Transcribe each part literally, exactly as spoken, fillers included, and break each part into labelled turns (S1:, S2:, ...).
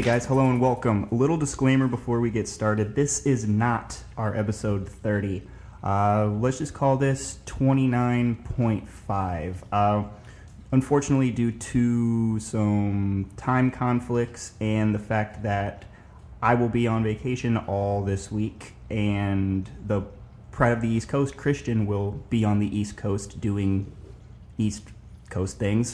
S1: guys, hello and welcome. A little disclaimer before we get started. This is not our episode thirty. Uh, let's just call this twenty-nine point five. Uh, unfortunately, due to some time conflicts and the fact that I will be on vacation all this week, and the Pride of the East Coast, Christian, will be on the East Coast doing East Coast things,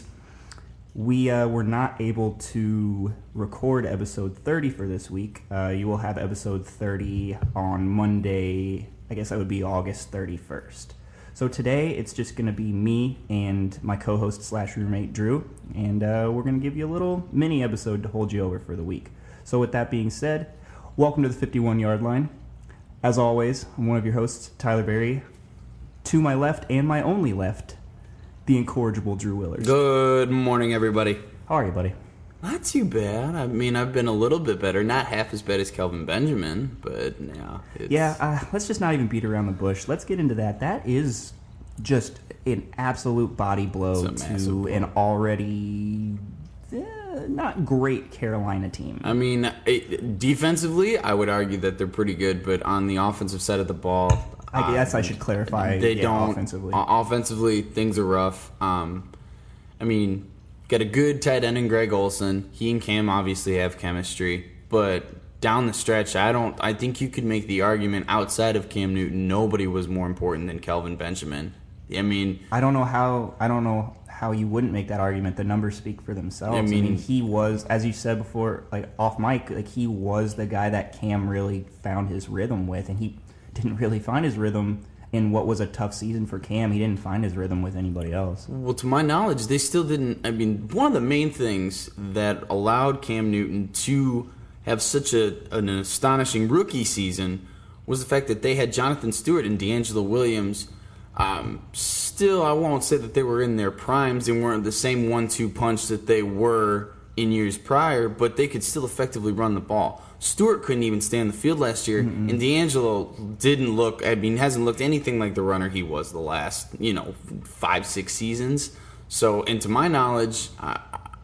S1: we uh, were not able to record episode thirty for this week. Uh, you will have episode thirty on Monday. I guess that would be August thirty-first. So today it's just going to be me and my co-host slash roommate Drew, and uh, we're going to give you a little mini episode to hold you over for the week. So with that being said, welcome to the fifty-one yard line. As always, I'm one of your hosts, Tyler Berry. To my left and my only left, the incorrigible Drew Willers.
S2: Good morning, everybody.
S1: How are you, buddy?
S2: Not too bad. I mean, I've been a little bit better. Not half as bad as Kelvin Benjamin, but yeah. It's...
S1: Yeah, uh, let's just not even beat around the bush. Let's get into that. That is just an absolute body blow to blow. An already eh, not great Carolina team.
S2: I mean, it, defensively, I would argue that they're pretty good, but on the offensive side of the ball...
S1: I guess um, I should clarify.
S2: They
S1: yeah,
S2: don't
S1: offensively.
S2: Uh, offensively, things are rough. Um, I mean, got a good tight end in Greg Olsen. He and Cam obviously have chemistry, but down the stretch, I don't. I think you could make the argument outside of Cam Newton, nobody was more important than Kelvin Benjamin. I mean,
S1: I don't know how. I don't know how you wouldn't make that argument. The numbers speak for themselves. I mean, I mean he was, as you said before, like off mic, like he was the guy that Cam really found his rhythm with, and he didn't really find his rhythm in what was a tough season for Cam. He didn't find his rhythm with anybody else.
S2: Well, to my knowledge, they still didn't. I mean, one of the main things that allowed Cam Newton to have such a an astonishing rookie season was the fact that they had Jonathan Stewart and D'Angelo Williams. Um, still, I won't say that they were in their primes. They weren't the same one two punch that they were in years prior, but they could still effectively run the ball. Stewart couldn't even stay on the field last year, mm-hmm. and D'Angelo didn't look, I mean, hasn't looked anything like the runner he was the last, you know, five, six seasons. So, and to my knowledge, I,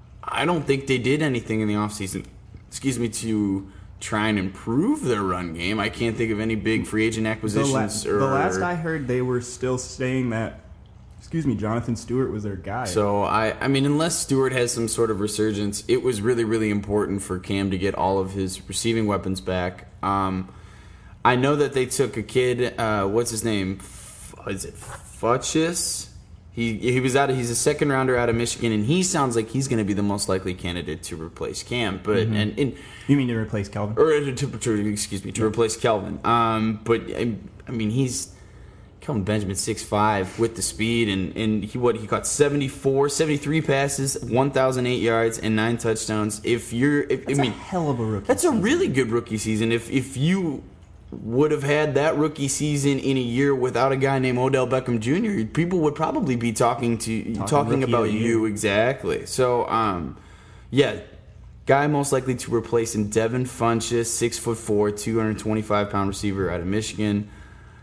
S2: I don't think they did anything in the offseason, excuse me, to try and improve their run game. I can't think of any big free agent acquisitions.
S1: The, la-
S2: or,
S1: the last I heard, they were still saying that, excuse me, Jonathan Stewart was their guy.
S2: So, I, I mean, unless Stewart has some sort of resurgence, it was really, really important for Cam to get all of his receiving weapons back. Um, I know that they took a kid, uh, what's his name? F- is it Futchis? He he was out. Of, he's a second rounder out of Michigan, and he sounds like he's going to be the most likely candidate to replace Cam. But mm-hmm. and, and
S1: you mean to replace Kelvin?
S2: Or to, to, to excuse me, to yeah. replace Kelvin. Um, but I, I mean, he's. Kelvin Benjamin, six five, with the speed, and, and he what he caught seventy-four, seventy-three passes, one thousand eight yards, and nine touchdowns. If you're, if,
S1: that's
S2: I mean,
S1: a hell of a rookie.
S2: That's
S1: season.
S2: a really good rookie season. If if you would have had that rookie season in a year without a guy named Odell Beckham Junior, people would probably be talking to talking, talking about you exactly. So, um, yeah. Guy most likely to replace him, Devin Funchess, six foot four, two hundred twenty-five pound receiver out of Michigan.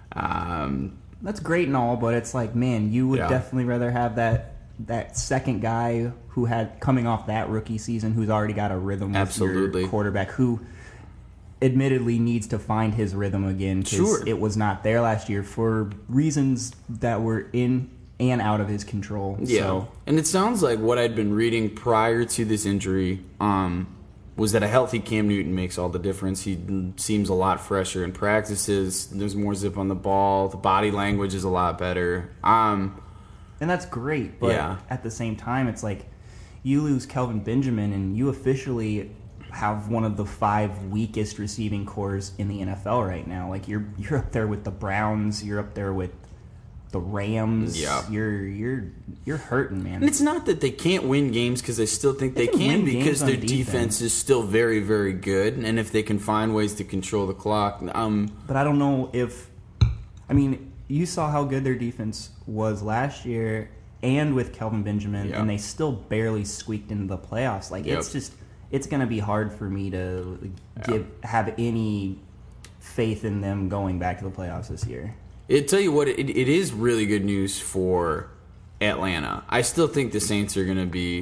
S2: Um.
S1: That's great and all, but it's like, man, you would
S2: yeah.
S1: definitely rather have that that second guy who had coming off that rookie season who's already got a rhythm with
S2: Absolutely.
S1: your quarterback who admittedly needs to find his rhythm again because
S2: sure.
S1: it was not there last year for reasons that were in and out of his control.
S2: Yeah,
S1: so.
S2: And it sounds like what I'd been reading prior to this injury um, was that a healthy Cam Newton makes all the difference. He seems a lot fresher in practices. There's more zip on the ball. The body language is a lot better. Um,
S1: and that's great, but
S2: yeah.
S1: at the same time, it's like you lose Kelvin Benjamin and you officially have one of the five weakest receiving cores in the N F L right now. Like you're you're up there with the Browns. You're up there with the Rams.
S2: Yeah.
S1: You're you're you're hurting, man.
S2: And it's not that they can't win games because I still think they, they can, can because their defense. defense is still very, very good, and if they can find ways to control the clock. Um,
S1: but I don't know if, I mean, you saw how good their defense was last year, and with Kelvin Benjamin,
S2: yeah.
S1: and they still barely squeaked into the playoffs. Like
S2: yep.
S1: it's just, it's going to be hard for me to give yeah. have any faith in them going back to the playoffs this year.
S2: It tell you what, it, it is really good news for Atlanta. I still think the Saints are going to be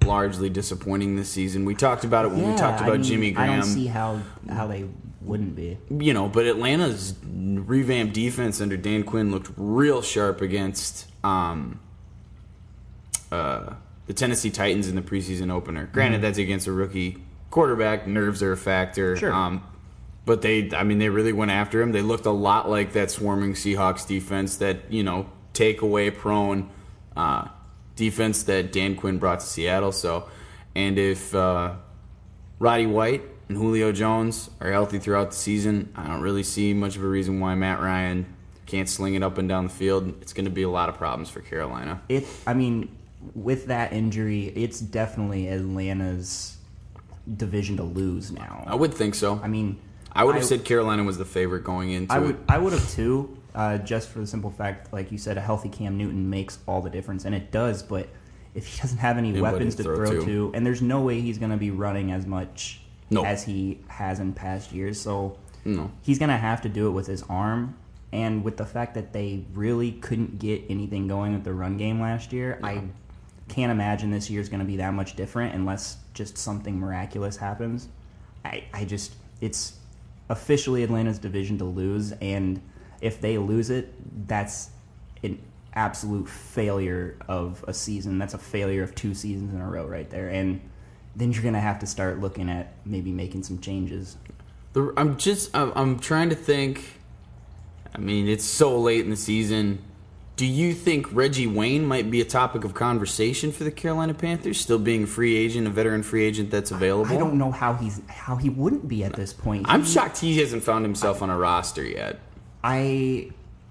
S2: largely disappointing this season. We talked about it when
S1: yeah,
S2: we talked about
S1: I mean,
S2: Jimmy Graham.
S1: I don't see how how they wouldn't be.
S2: You know, but Atlanta's revamped defense under Dan Quinn looked real sharp against um, uh, the Tennessee Titans in the preseason opener. Granted, mm-hmm. that's against a rookie quarterback. Nerves are a factor.
S1: Sure.
S2: Um, but they, I mean, they really went after him. They looked a lot like that swarming Seahawks defense, that, you know, takeaway prone uh, defense that Dan Quinn brought to Seattle. So, and if uh, Roddy White and Julio Jones are healthy throughout the season, I don't really see much of a reason why Matt Ryan can't sling it up and down the field. It's going to be a lot of problems for Carolina.
S1: It, I mean, with that injury, it's definitely Atlanta's division to lose now.
S2: I would think so.
S1: I mean,
S2: I would have
S1: I,
S2: said Carolina was the favorite going into
S1: I would,
S2: it.
S1: I would have too, uh, just for the simple fact, like you said, a healthy Cam Newton makes all the difference, and it does. But if he doesn't have any
S2: Anybody
S1: weapons to
S2: throw
S1: throw
S2: to.
S1: to, and there's no way he's going to be running as much
S2: No.
S1: as he has in past years, so
S2: No.
S1: he's going to have to do it with his arm. And with the fact that they really couldn't get anything going with the run game last year,
S2: No.
S1: I can't imagine this year's going to be that much different unless just something miraculous happens. I, I just, it's officially Atlanta's division to lose, and if they lose it, that's an absolute failure of a season. That's a failure of two seasons in a row right there. And then you're going to have to start looking at maybe making some changes.
S2: The, I'm just, I'm, I'm trying to think. I mean, it's so late in the season. Do you think Reggie Wayne might be a topic of conversation for the Carolina Panthers, still being a free agent, a veteran free agent that's available?
S1: I don't know how he's how he wouldn't be at this point.
S2: I'm
S1: He-
S2: shocked he hasn't found himself on a roster yet.
S1: I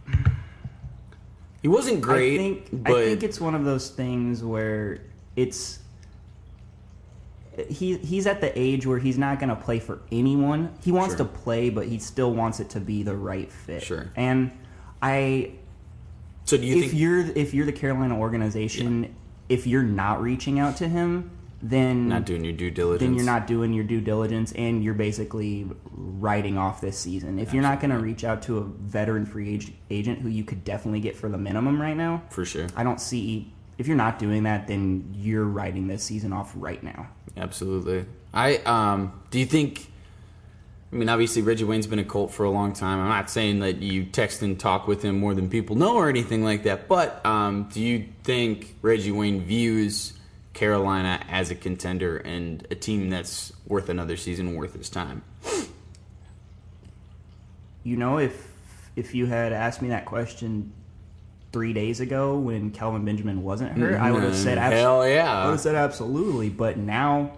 S2: He wasn't great,
S1: I think
S2: but
S1: I think it's one of those things where it's he he's at the age where he's not going to play for anyone. He wants
S2: Sure.
S1: to play, but he still wants it to be the right fit.
S2: Sure.
S1: And I
S2: so do you
S1: if
S2: think
S1: you're if you're the Carolina organization,
S2: Yeah.
S1: if you're not reaching out to him, then
S2: not doing your due diligence?
S1: then you're not doing your due diligence, and you're basically writing off this season. If you're not going to reach out to a veteran free ag- agent who you could definitely get for the minimum right now,
S2: for sure.
S1: I don't see. If you're not doing that, then you're writing this season off right now.
S2: Absolutely. I um. Do you think? I mean, obviously Reggie Wayne's been a Colt for a long time. I'm not saying that you text and talk with him more than people know or anything like that. But um, do you think Reggie Wayne views Carolina as a contender and a team that's worth another season, worth his time?
S1: You know, if if you had asked me that question three days ago when Kelvin Benjamin wasn't hurt, I would have said abs-
S2: hell yeah.
S1: I would have said absolutely. But now,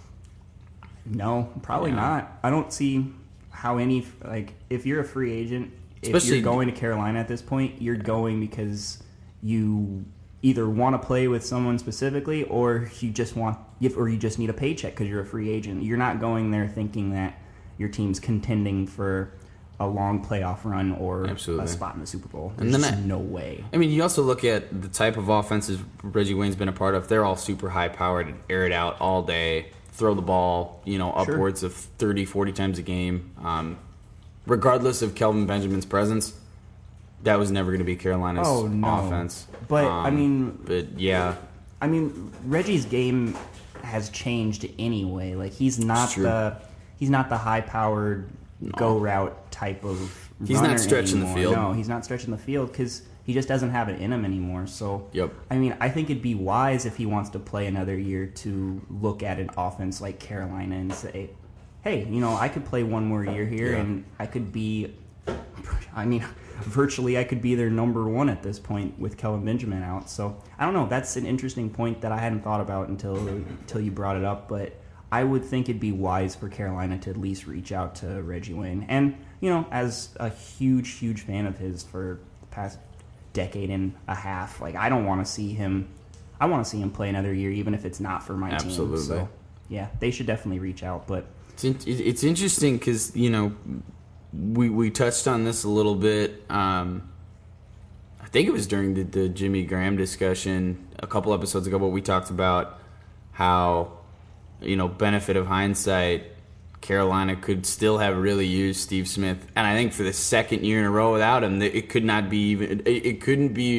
S1: no, probably
S2: Yeah.
S1: not. I don't see how any like if you're a free agent, if
S2: Especially-
S1: you're going to Carolina at this point, you're going because you either want to play with someone specifically, or you just want, or you just need a paycheck because you're a free agent. You're not going there thinking that your team's contending for a long playoff run or
S2: Absolutely.
S1: a spot in the Super Bowl.
S2: And
S1: There's
S2: then
S1: just
S2: I-
S1: no way.
S2: I mean, you also look at the type of offenses Reggie Wayne's been a part of. They're all super high-powered, air it out all day, throw the ball, you know,
S1: Sure.
S2: upwards of thirty, forty times a game. Um, regardless of Kelvin Benjamin's presence, that was never going to be Carolina's
S1: Oh, no.
S2: offense.
S1: But, I
S2: Um,
S1: mean-
S2: but yeah,
S1: I mean, Reggie's game has changed anyway. Like he's not
S2: It's true.
S1: the he's not the high-powered go route type of.
S2: He's not
S1: runner
S2: stretching the
S1: anymore.
S2: field.
S1: No, he's not stretching the field because he just doesn't have it in him anymore. So,
S2: Yep.
S1: I mean, I think it'd be wise if he wants to play another year to look at an offense like Carolina and say, "Hey, you know, I could play one more year here,
S2: Yeah.
S1: and I could be." I mean, virtually, I could be their number one at this point with Kelvin Benjamin out. So I don't know. That's an interesting point that I hadn't thought about until until you brought it up. But I would think it'd be wise for Carolina to at least reach out to Reggie Wayne. And you know, as a huge, huge fan of his for the past decade and a half, like I don't want to see him. I want to see him play another year, even if it's not for my
S2: Absolutely.
S1: team. So yeah, they should definitely reach out. But
S2: it's in, it's interesting because you know we we touched on this a little bit. Um, I think it was during the, the Jimmy Graham discussion a couple episodes ago, but we talked about how, you know, benefit of hindsight, Carolina could still have really used Steve Smith, and I think for the second year in a row without him, it could not be even it, it couldn't be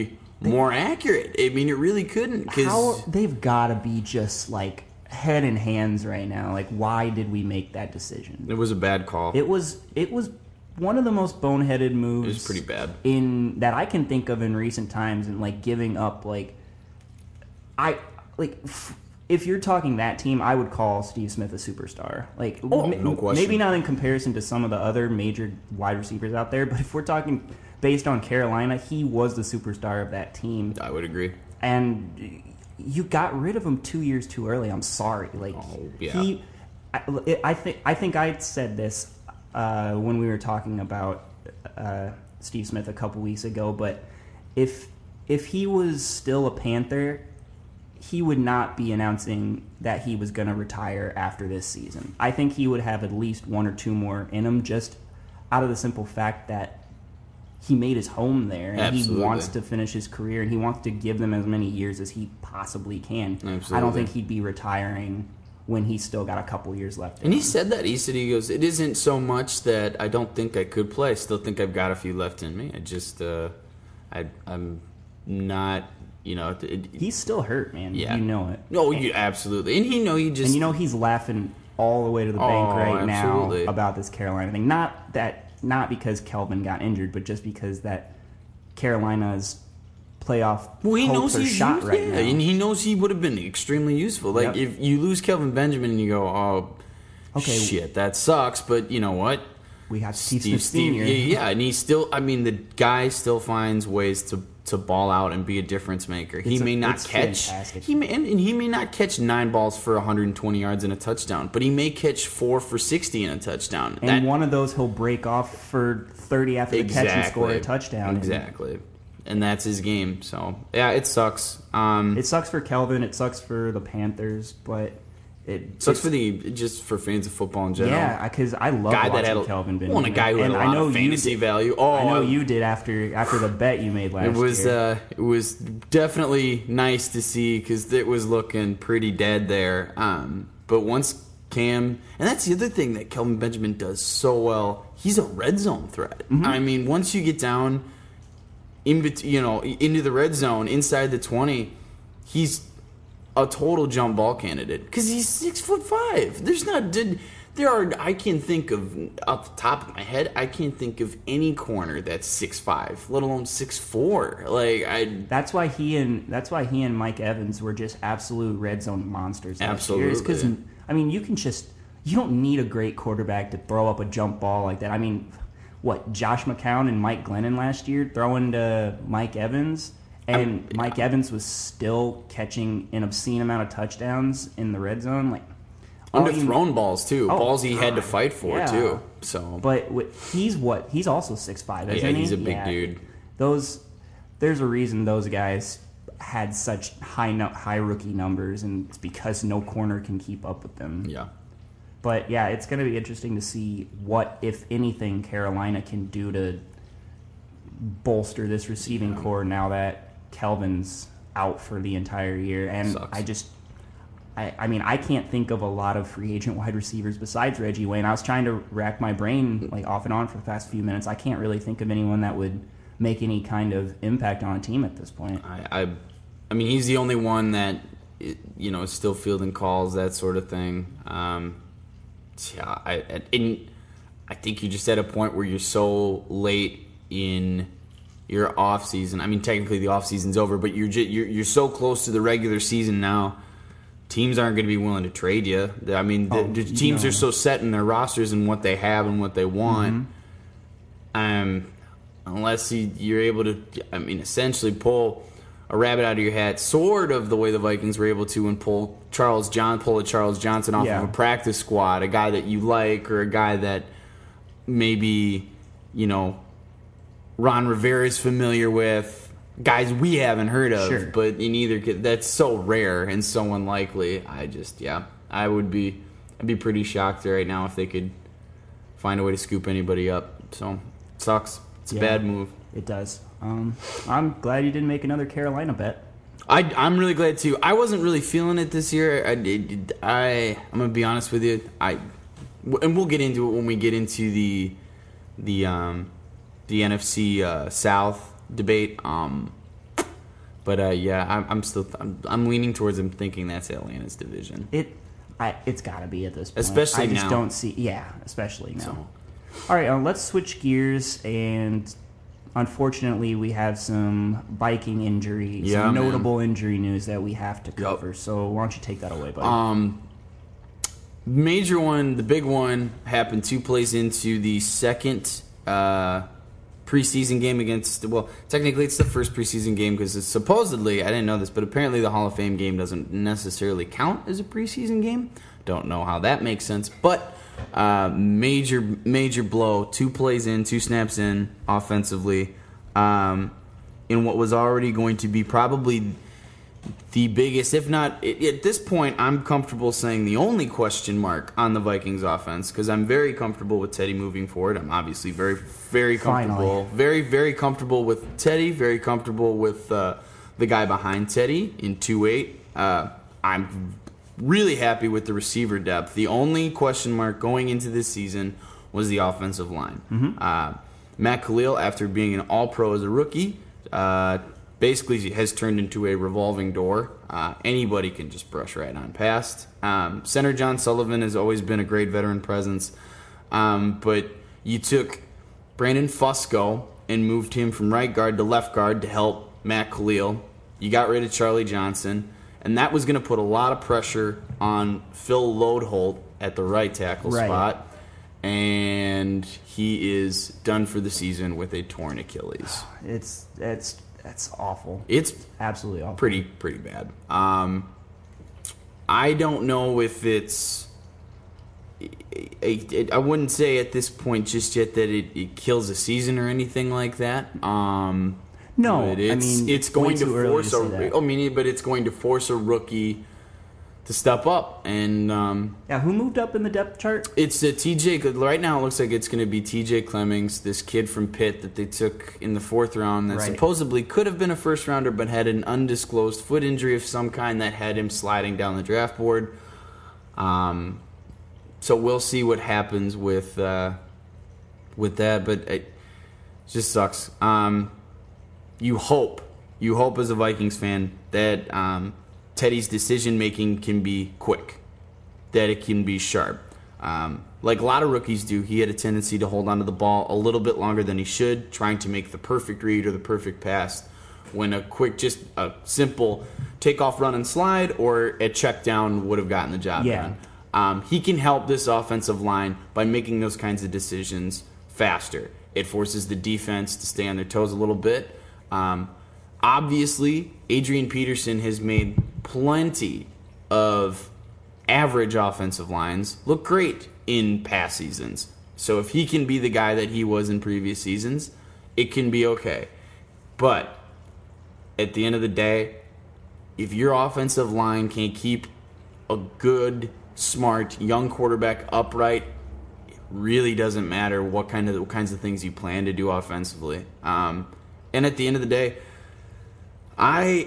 S2: more accurate. I mean, it really couldn't.
S1: How
S2: Cause
S1: they've got to be just like head in hands right now. Like, why did we make that decision?
S2: it was a bad call.
S1: It was it was one of the most boneheaded moves.
S2: It was pretty bad
S1: in that I can think of in recent times, and like giving up like I like. F- If you're talking that team, I would call Steve Smith a superstar. Like,
S2: oh,
S1: m-
S2: no question.
S1: Maybe not in comparison to some of the other major wide receivers out there, but if we're talking based on Carolina, he was the superstar of that team.
S2: I would agree.
S1: And you got rid of him two years too early. I'm sorry. Like,
S2: oh, yeah.
S1: he, I, I think I think I said this uh, when we were talking about uh, Steve Smith a couple weeks ago. But if if he was still a Panther, he would not be announcing that he was going to retire after this season. I think he would have at least one or two more in him, just out of the simple fact that he made his home there and
S2: Absolutely.
S1: he wants to finish his career and he wants to give them as many years as he possibly can.
S2: Absolutely.
S1: I don't think he'd be retiring when he's still got a couple years left.
S2: And he said that. He said, he goes, it isn't so much that I don't think I could play. I still think I've got a few left in me. I just, uh, I, I'm not... You know, it, it,
S1: he's still hurt, man.
S2: Yeah.
S1: You know it.
S2: No, you absolutely, and he know he just
S1: and you know he's laughing all the way to the bank
S2: Oh,
S1: right
S2: absolutely.
S1: now about this Carolina thing. Not that, not because Kelvin got injured, but just because that Carolina's playoff
S2: well, he
S1: hopes
S2: knows
S1: are
S2: he's
S1: shot
S2: used,
S1: right
S2: yeah,
S1: now.
S2: and he knows he would have been extremely useful. Like
S1: Yep.
S2: if you lose Kelvin Benjamin, and you go, oh,
S1: Okay.
S2: shit, that sucks. But you know what?
S1: We got Steve,
S2: Steve,
S1: Smith
S2: Steve,
S1: Senior
S2: yeah, yeah, and he still. I mean, the guy still finds ways to. to ball out and be a difference maker. He
S1: It's a-
S2: may not
S1: it's
S2: catch
S1: fantastic.
S2: he may and, and he may not catch nine balls for one hundred twenty yards and a touchdown, but he may catch four for sixty and a touchdown.
S1: And
S2: That-
S1: one of those he'll break off for thirty after the catch and score a touchdown.
S2: Exactly. And that's his game. So, yeah, it sucks. Um,
S1: It sucks for Kelvin. It sucks for the Panthers, but it
S2: sucks
S1: it's-
S2: for the just for fans of football in general.
S1: Yeah, because I love
S2: guy that
S1: watching
S2: had a,
S1: Kelvin Benjamin.
S2: well, and a guy who had
S1: and
S2: a
S1: I
S2: lot
S1: know
S2: of
S1: you
S2: fantasy
S1: did-
S2: value. Oh,
S1: I know you did after after the bet you made last
S2: It was
S1: year.
S2: uh, it was definitely nice to see because it was looking pretty dead there. Um, but once Cam, and that's the other thing that Kelvin Benjamin does so well. He's a red zone threat.
S1: Mm-hmm.
S2: I mean, once you get down in bet- you know into the red zone inside the twenty, he's a total jump ball candidate because he's six foot five. There's not did. There are I can think of off the top of my head. I can't think of any corner that's six five, let alone six four. Like I
S1: That's why he and that's why he and Mike Evans were just absolute red zone monsters.
S2: Absolutely.
S1: Because I mean, you can just you don't need a great quarterback to throw up a jump ball like that. I mean, what Josh McCown and Mike Glennon last year throwing to Mike Evans, and
S2: I'm-
S1: Mike Evans was still catching an obscene amount of touchdowns in the red zone, like all you-
S2: underthrown balls too,
S1: Oh,
S2: balls he had to
S1: God.
S2: fight for
S1: Yeah.
S2: too. So
S1: But wh- he's what? He's also six five, isn't
S2: Yeah,
S1: he?
S2: he's a big dude.
S1: Those, there's a reason those guys had such high no, high rookie numbers, and it's because no corner can keep up with them.
S2: yeah,
S1: But yeah, it's going to be interesting to see what, if anything, Carolina can do to bolster this receiving core now that Kelvin's out for the entire year. And
S2: Sucks.
S1: I just, I, I mean, I can't think of a lot of free agent wide receivers besides Reggie Wayne. I was trying to rack my brain like off and on for the past few minutes. I can't really think of anyone that would make any kind of impact on a team at this point.
S2: I, I, I mean, he's the only one that you know is still fielding calls, that sort of thing. Um, yeah, I, and I think you're just at a point where you're so late in your off season. I mean, technically the off season's over, but you're just, you're you're so close to the regular season now. Teams aren't going to be willing to trade you. I mean, the,
S1: Oh,
S2: the teams
S1: no.
S2: are so set in their rosters and what they have and what they want.
S1: Mm-hmm.
S2: Um, unless you, you're able to, I mean, essentially pull a rabbit out of your hat, sort of the way the Vikings were able to, and pull Charles John, pull a Charles Johnson off
S1: Yeah.
S2: of a practice squad, a guy that you like, or a guy that maybe, you know, Ron Rivera's familiar with. Guys we haven't heard of,
S1: Sure.
S2: but in either ca- that's so rare and so unlikely. I just, yeah, I would be, I'd be pretty shocked right now if they could find a way to scoop anybody up. So it sucks. It's a
S1: Yeah.
S2: bad move.
S1: It does. Um, I'm glad you didn't make another Carolina bet.
S2: I, I'm really glad too. I wasn't really feeling it this year. I, it, I I'm gonna be honest with you. I and we'll get into it when we get into the the um the N F C uh, South debate. Um, But uh, yeah, I'm, I'm still I'm, I'm leaning towards him thinking that's Atlanta's division.
S1: It, I, it's got to be at this point.
S2: Especially
S1: I just
S2: now.
S1: don't see. Yeah, especially now.
S2: So.
S1: All right, uh, let's switch gears, and unfortunately, we have some Viking injuries,
S2: Yeah,
S1: some
S2: man.
S1: notable injury news that we have to cover.
S2: Yep.
S1: So why don't you take that away, buddy?
S2: Um, major one, the big one, happened two plays into the second uh, preseason game against. Well, technically, it's the first preseason game because it's supposedly, I didn't know this, but apparently the Hall of Fame game doesn't necessarily count as a preseason game. Don't know how that makes sense, but uh, major, major blow. Two plays in, two snaps in, offensively, um, in what was already going to be probably the biggest, if not at this point, I'm comfortable saying the only question mark on the Vikings offense because I'm very comfortable with Teddy moving forward. I'm obviously very, very comfortable,
S1: Finally.
S2: very, very comfortable with Teddy. Very comfortable with uh, the guy behind Teddy in two eight. Uh, I'm really happy with the receiver depth. The only question mark going into this season was the offensive line.
S1: Mm-hmm.
S2: Uh, Matt Khalil, after being an All-Pro as a rookie, uh, basically has turned into a revolving door. Uh, anybody can just brush right on past. Um, Center John Sullivan has always been a great veteran presence, um, but you took Brandon Fusco and moved him from right guard to left guard to help Matt Khalil. You got rid of Charlie Johnson, and that was going to put a lot of pressure on Phil Lodeholt at the right tackle
S1: Right.
S2: spot, and he is done for the season with a torn Achilles.
S1: it's it's that's awful.
S2: It's
S1: Absolutely awful.
S2: pretty pretty bad. Um, I don't know if it's. I, I wouldn't say at this point just yet that it, it kills a season or anything like that. Um,
S1: No,
S2: but
S1: I
S2: it's,
S1: mean,
S2: it's
S1: way
S2: going to
S1: too early
S2: force
S1: to
S2: a.
S1: say that.
S2: I mean, but it's going to force a rookie to step up, and um,
S1: Yeah, who moved up in the depth chart?
S2: it's a T J. Right now, it looks like it's going to be T J Clemmings, this kid from Pitt that they took in the fourth round that
S1: Right.
S2: supposedly could have been a first rounder, but had an undisclosed foot injury of some kind that had him sliding down the draft board. Um, so we'll see what happens with uh, with that, but it just sucks. Um, you hope, you hope as a Vikings fan that um, Teddy's decision making can be quick, that it can be sharp. Um, like a lot of rookies do, he had a tendency to hold onto the ball a little bit longer than he should, trying to make the perfect read or the perfect pass, when a quick, just a simple takeoff, run, and slide or a check down would have gotten the job
S1: Yeah.
S2: done. Um, he can help this offensive line by making those kinds of decisions faster. It forces the defense to stay on their toes a little bit. Um, obviously, Adrian Peterson has made plenty of average offensive lines look great in past seasons. So if he can be the guy that he was in previous seasons, it can be okay. But at the end of the day, if your offensive line can't keep a good, smart, young quarterback upright, it really doesn't matter what kind of what kinds of things you plan to do offensively. Um, and at the end of the day, I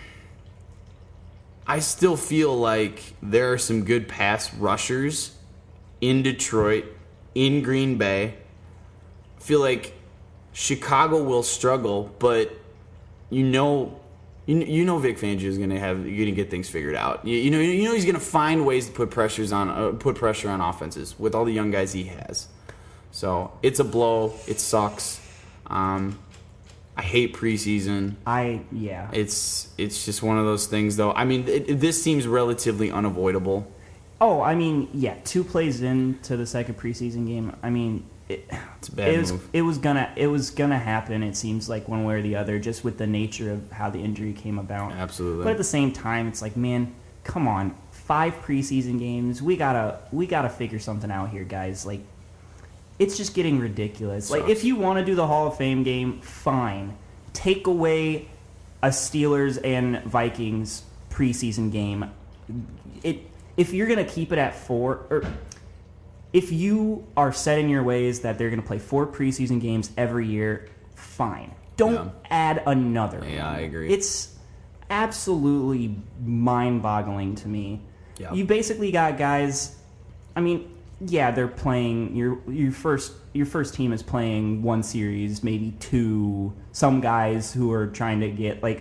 S2: I still feel like there are some good pass rushers in Detroit, in Green Bay. I feel like Chicago will struggle, but you know, you, you know Vic Fangio is going to have going to get things figured out. You, you know, you know he's going to find ways to put pressures on uh, put pressure on offenses with all the young guys he has. So it's a blow. It sucks. Um, I hate preseason.
S1: I yeah.
S2: It's it's just one of those things, though. I mean, it, it- this seems relatively unavoidable.
S1: Oh, I mean, yeah, two plays into the second preseason game. I mean, it,
S2: It's a bad
S1: it was
S2: move.
S1: it was gonna it was gonna happen. It seems like one way or the other, just with the nature of how the injury came about.
S2: Absolutely.
S1: But at the same time, it's like, man, come on, five preseason games. We gotta we gotta figure something out here, guys. Like, it's just getting ridiculous. Like,
S2: Sucks.
S1: if you want to do the Hall of Fame game, fine. Take away a Steelers and Vikings preseason game. It if you're gonna keep it at four, or if you are set in your ways that they're gonna play four preseason games every year, fine. Don't
S2: Yeah.
S1: add another.
S2: Yeah,
S1: one.
S2: I agree.
S1: It's absolutely mind-boggling to me.
S2: Yeah.
S1: You basically got guys. I mean, yeah, they're playing your your first your first team is playing one series, maybe two. Some guys who are trying to get like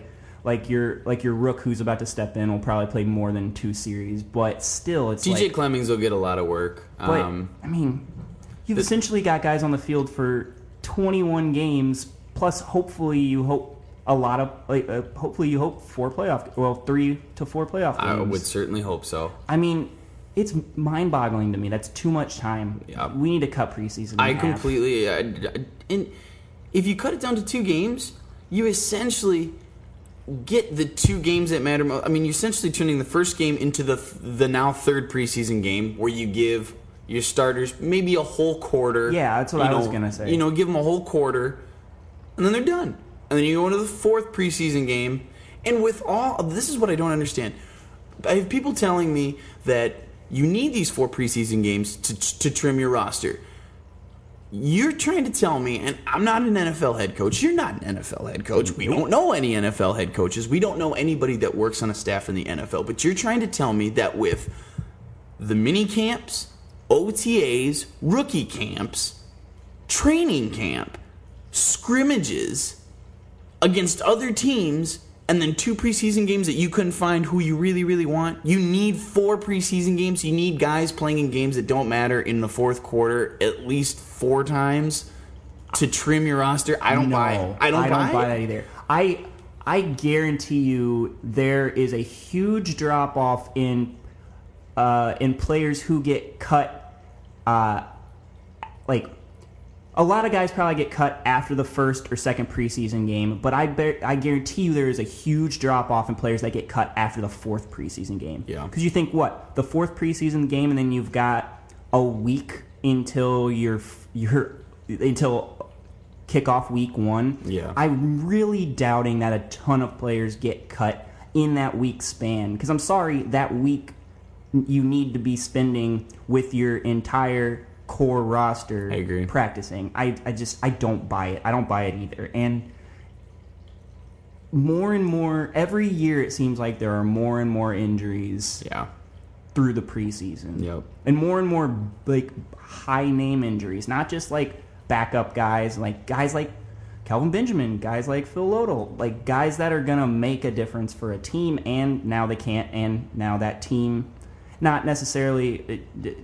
S1: like your like your Rook who's about to step in will probably play more than two series, but still, it's
S2: T J
S1: like,
S2: Clemmings will get a lot of work.
S1: But
S2: Um,
S1: I mean, you've
S2: the-
S1: essentially got guys on the field for twenty-one games, plus hopefully you hope a lot of like uh, hopefully you hope four playoff, well, three to four playoff games.
S2: I would certainly hope so.
S1: I mean, it's mind-boggling to me. That's too much time.
S2: Yeah.
S1: We need to cut preseason. in
S2: I
S1: half.
S2: completely. I, I- and if you cut it down to two games, you essentially get the two games that matter most. I mean, you're essentially turning the first game into the the now third preseason game, where you give your starters maybe a whole quarter.
S1: Yeah, that's what
S2: you
S1: I was
S2: know,
S1: gonna say.
S2: You know, give them a whole quarter, and then they're done. And then you go into the fourth preseason game, and with all this is what I don't understand. I have people telling me that you need these four preseason games to to trim your roster. You're trying to tell me, and I'm not an N F L head coach. You're not an N F L head coach. We don't know any N F L head coaches. We don't know anybody that works on a staff in the N F L. But you're trying to tell me that with the mini camps, O T As, rookie camps, training camp, scrimmages against other teams, and then two preseason games that you couldn't find who you really, really want. You need four preseason games. You need guys playing in games that don't matter in the fourth quarter at least four times to trim your roster. I don't
S1: no,
S2: buy it. I don't,
S1: I
S2: buy,
S1: don't buy
S2: it.
S1: that either. I I guarantee you there is a huge drop off in uh, in players who get cut. Uh, like a lot of guys probably get cut after the first or second preseason game, but I bet I guarantee you there is a huge drop off in players that get cut after the fourth preseason game.
S2: Yeah.
S1: Because you think what the fourth preseason game, and then you've got a week until you're you're until kickoff week one.
S2: Yeah.
S1: I'm really doubting that a ton of players get cut in that week span. Because I'm sorry, that week you need to be spending with your entire core roster
S2: I agree.
S1: practicing. I, I just I don't buy it. I don't buy it either. And more and more every year it seems like there are more and more injuries
S2: Yeah.
S1: through the preseason.
S2: Yep.
S1: And more and more like high name injuries, not just like backup guys, like guys like Kelvin Benjamin, guys like Phil Lodell, like guys that are going to make a difference for a team, and now they can't, and now that team not necessarily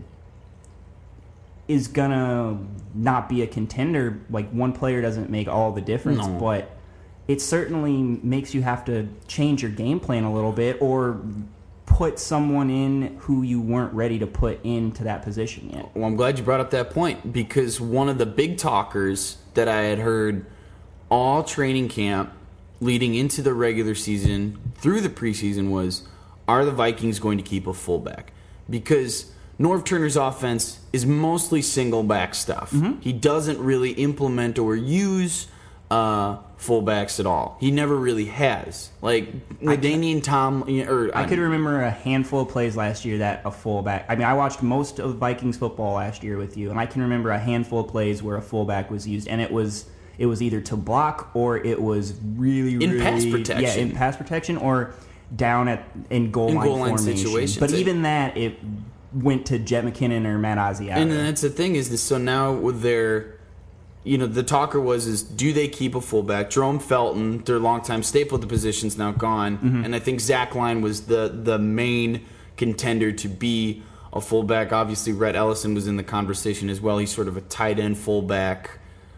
S1: is going to not be a contender. Like one player doesn't make all the difference,
S2: No.
S1: but it certainly makes you have to change your game plan a little bit, or put someone in who you weren't ready to put into that position yet.
S2: Well, I'm glad you brought up that point, because one of the big talkers that I had heard all training camp leading into the regular season through the preseason was, are the Vikings going to keep a fullback? Because Norv Turner's offense is mostly single back stuff.
S1: Mm-hmm.
S2: He doesn't really implement or use uh, fullbacks at all. He never really has. Like LaDainian Tom, or
S1: I could remember a handful of plays last year that a fullback. I mean, I watched most of Vikings football last year with you, and I can remember a handful of plays where a fullback was used, and it was it was either to block or it was really,
S2: In
S1: really
S2: pass protection.
S1: Yeah, in pass protection or down at in goal
S2: In
S1: line
S2: goal line
S1: formation.
S2: situations.
S1: But
S2: It-
S1: even that, it went to Jet McKinnon or Matt Asiata.
S2: And that's the thing is, this, so now with their, you know, the talker was is, do they keep a fullback? Jerome Felton, their longtime staple of the position's now gone,
S1: Mm-hmm.
S2: and I think Zach Line was the the main contender to be a fullback. Obviously, Rhett Ellison was in the conversation as well. He's sort of a tight end fullback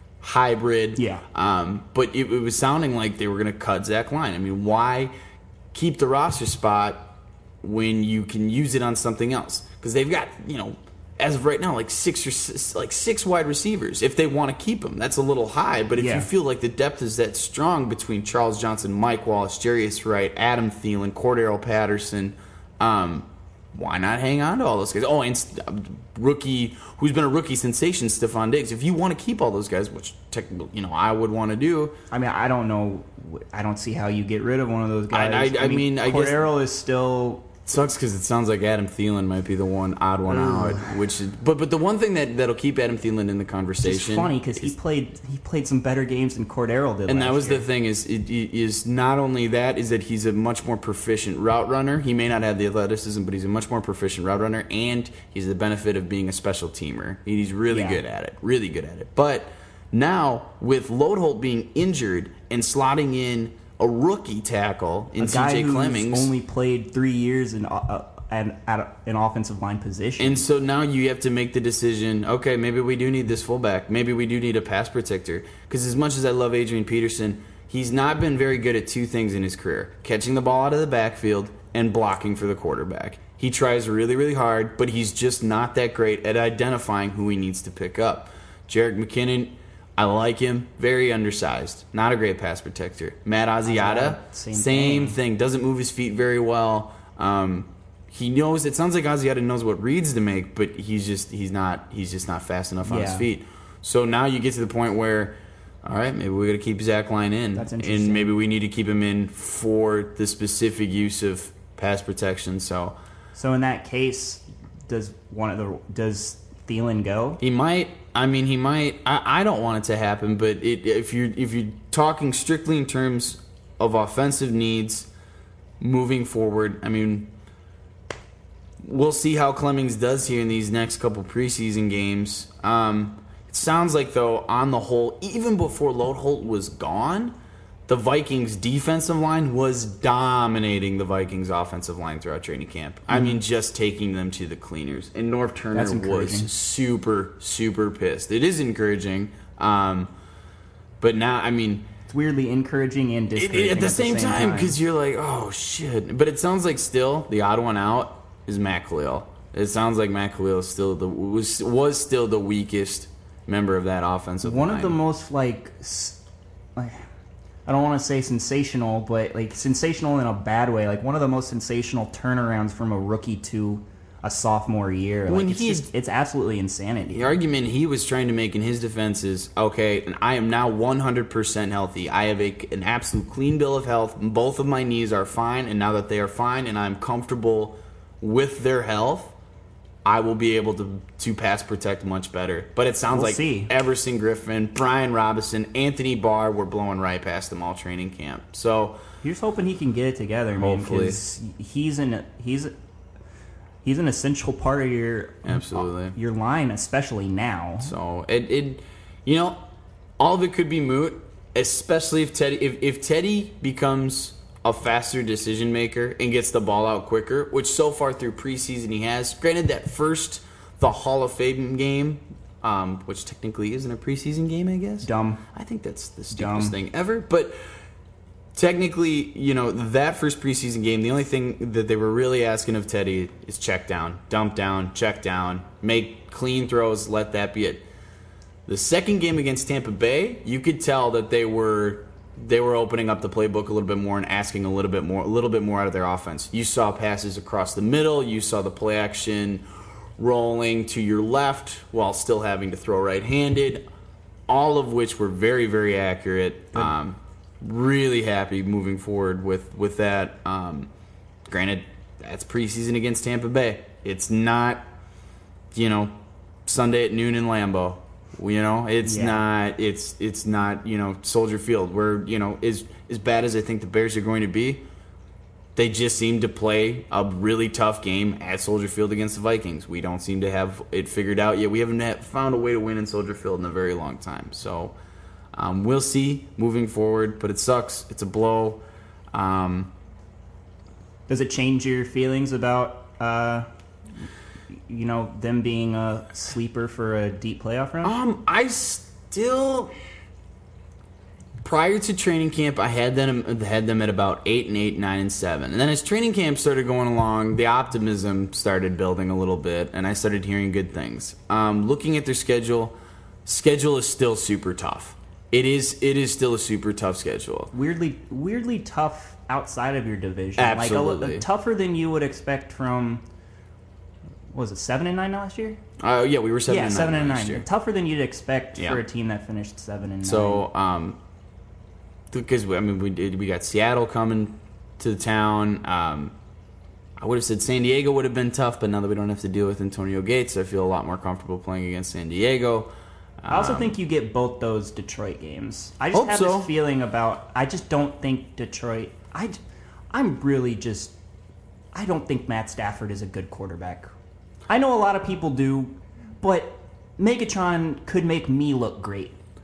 S2: hybrid.
S1: Yeah.
S2: Um, but it, it was sounding like they were going to cut Zach Line. I mean, why keep the roster spot when you can use it on something else? Because they've got, you know, as of right now, like six or six, like six wide receivers. If they want to keep them, that's a little high. But if
S1: Yeah.
S2: you feel like the depth is that strong between Charles Johnson, Mike Wallace, Jarius Wright, Adam Thielen, Cordero Patterson, um, why not hang on to all those guys? Oh, and uh, rookie, who's been a rookie sensation, Stephon Diggs. If you want to keep all those guys, which technically, you know, I would want to do.
S1: I mean, I don't know. I don't see how you get rid of one of those guys.
S2: I- I mean, I guess-
S1: Cordero is still.
S2: Sucks because it sounds like Adam Thielen might be the one odd one out. Which, is, but but the one thing that that'll keep Adam Thielen in the conversation.
S1: It's funny because he played he played some better games than Cordero did.
S2: And
S1: last
S2: that was
S1: year.
S2: the thing is it, it is not only that is that he's a much more proficient route runner. He may not have the athleticism, but he's a much more proficient route runner, and he's the benefit of being a special teamer. He's really
S1: Yeah.
S2: good at it, really good at it. But now with Lodeholt being injured and slotting in a rookie tackle in
S1: a guy
S2: C J
S1: who's
S2: Clemmings.
S1: only played three years in uh, at, at an offensive line position.
S2: And so now you have to make the decision, okay, maybe we do need this fullback. Maybe we do need a pass protector. Because as much as I love Adrian Peterson, he's not been very good at two things in his career. Catching the ball out of the backfield and blocking for the quarterback. He tries really, really hard, but he's just not that great at identifying who he needs to pick up. Jerick McKinnon, I like him. Very undersized. Not a great pass protector. Matt Asiata,
S1: same,
S2: same
S1: thing.
S2: thing. Doesn't move his feet very well. Um, he knows. It sounds like Asiata knows what reads to make, but he's just he's not he's just not fast enough on
S1: Yeah.
S2: his feet. So now you get to the point where, all right, maybe we got to keep Zach Line in,
S1: That's
S2: and
S1: interesting.
S2: maybe we need to keep him in for the specific use of pass protection. So
S1: So in that case, does one of the does Thielen go?
S2: he might. I mean, he might. I, I don't want it to happen, but it, if you're if you're talking strictly in terms of offensive needs moving forward, I mean, we'll see how Clemmings does here in these next couple preseason games. Um, it sounds like, though, on the whole, even before Lodeholt was gone, the Vikings' defensive line was dominating the Vikings' offensive line throughout training camp. I mean, just taking them to the cleaners. And Norv Turner
S1: That's
S2: was
S1: encouraging.
S2: super, super pissed. It is encouraging. Um, but now, I mean,
S1: It's weirdly encouraging and
S2: it,
S1: discouraging
S2: it- at the same, time, because you're like, oh, shit. But it sounds like still, the odd one out is Matt Khalil. It sounds like Matt Khalil is still the, was, was still the weakest member of that offensive
S1: one
S2: line.
S1: of the most like, s- like I don't want to say sensational, but like sensational in a bad way. Like one of the most sensational turnarounds from a rookie to a sophomore year. Like
S2: When
S1: it's
S2: he-
S1: just it's absolutely insanity.
S2: The argument he was trying to make in his defense is, okay, and I am now one hundred percent healthy. I have a, an absolute clean bill of health. Both of my knees are fine, and now that they are fine and I'm comfortable with their health, I will be able to, to pass protect much better. But it sounds
S1: We'll
S2: like
S1: see.
S2: Everson Griffin, Brian Robinson, Anthony Barr were blowing right past them all training camp. So
S1: Here's hoping he can get it together, man.
S2: Hopefully.
S1: 'Cause he's an he's he's an essential part of your
S2: Absolutely.
S1: your line, especially now.
S2: So it, it, you know, all of it could be moot, especially if Teddy, if, if Teddy becomes a faster decision maker and gets the ball out quicker, which so far through preseason he has. Granted, that first the Hall of Fame game, um, which technically isn't a preseason game, I guess.
S1: Dumb.
S2: I think that's the stupidest
S1: Dumb.
S2: thing ever, but. Technically, you know, that first preseason game, the only thing that they were really asking of Teddy is check down, dump down, check down, make clean throws, let that be it. The second game against Tampa Bay, you could tell that they were they were opening up the playbook a little bit more and asking a little bit more a little bit more out of their offense. You saw passes across the middle, you saw the play action rolling to your left while still having to throw right-handed, all of which were very, very accurate. Um, really happy moving forward with, with that. Um, granted, that's preseason against Tampa Bay. It's not, you know, Sunday at noon in Lambeau. You know, it's
S1: Yeah.
S2: not. It's it's not. You know, Soldier Field. Where you know, as as bad as I think the Bears are going to be, they just seem to play a really tough game at Soldier Field against the Vikings. We don't seem to have it figured out yet. We haven't had- found a way to win in Soldier Field in a very long time. So. Um, we'll see moving forward, but it sucks. It's a blow. Um,
S1: Does it change your feelings about uh, you know them being a sleeper for a deep playoff run?
S2: um, I still, prior to training camp, I had them had them at about eight and eight, nine and seven, and then as training camp started going along, the optimism started building a little bit, and I started hearing good things. Um, looking at their schedule, schedule is still super tough. It is. It is still a super tough schedule.
S1: weirdly weirdly tough outside of your division.
S2: Absolutely.
S1: Like a, tougher than you would expect from what was it seven and nine last year?
S2: Uh, yeah, we were seven
S1: yeah,
S2: and
S1: seven
S2: nine
S1: and
S2: last
S1: nine.
S2: year.
S1: Tougher than you'd expect
S2: Yeah.
S1: for a team that finished seven and nine.
S2: So, um, because I mean, we did, we got Seattle coming to town. Um, I would have said San Diego would have been tough, but now that we don't have to deal with Antonio Gates, I feel a lot more comfortable playing against San Diego.
S1: I also
S2: Um,
S1: think you get both those Detroit games. I just
S2: Hope
S1: have
S2: so.
S1: this feeling about. I just don't think Detroit. I, I'm really just. I don't think Matt Stafford is a good quarterback. I know a lot of people do, but Megatron could make me look great.